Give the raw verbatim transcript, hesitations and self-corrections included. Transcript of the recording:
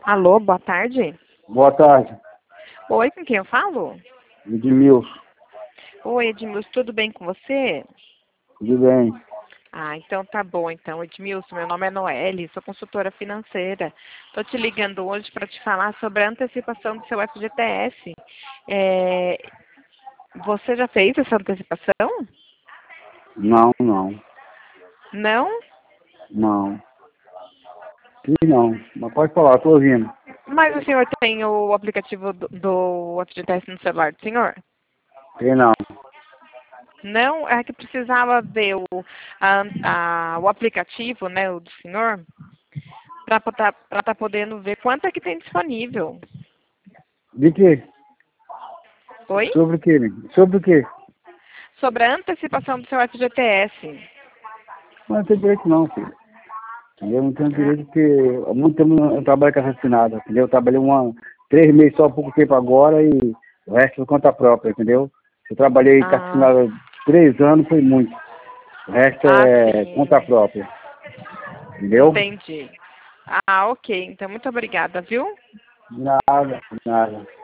Alô, boa tarde. Boa tarde, Oi, com quem eu falo? Edmilson. Oi, Edmilson, tudo bem com você? Tudo bem? Ah, então tá bom. Então, Edmilson, meu nome é Noeli, sou consultora financeira. Estou te ligando hoje para te falar sobre a antecipação do seu F G T S. É, você já fez essa antecipação? Não, não, Não? não. Sim, não. Mas pode falar, tô ouvindo. Mas o senhor tem o aplicativo do, do F G T S no celular do senhor? Tem não. Não? É que precisava ver o, a, a, o aplicativo, né, o do senhor, para estar tá podendo ver quanto é que tem disponível. De quê? Oi? Sobre o quê? né? Sobre o quê? Sobre a antecipação do seu F G T S. Não tem direito não, filho. Eu não tenho Ah, direito porque há muito tempo eu trabalho com essa assinada, entendeu? Eu trabalhei uma, três meses só há pouco tempo agora e o resto por conta própria, entendeu? Eu trabalhei com a ah, assinada três anos, foi muito. O resto ah, é conta sim. própria, entendeu? Entendi. Ah, ok. Então, muito obrigada, viu? Nada, nada.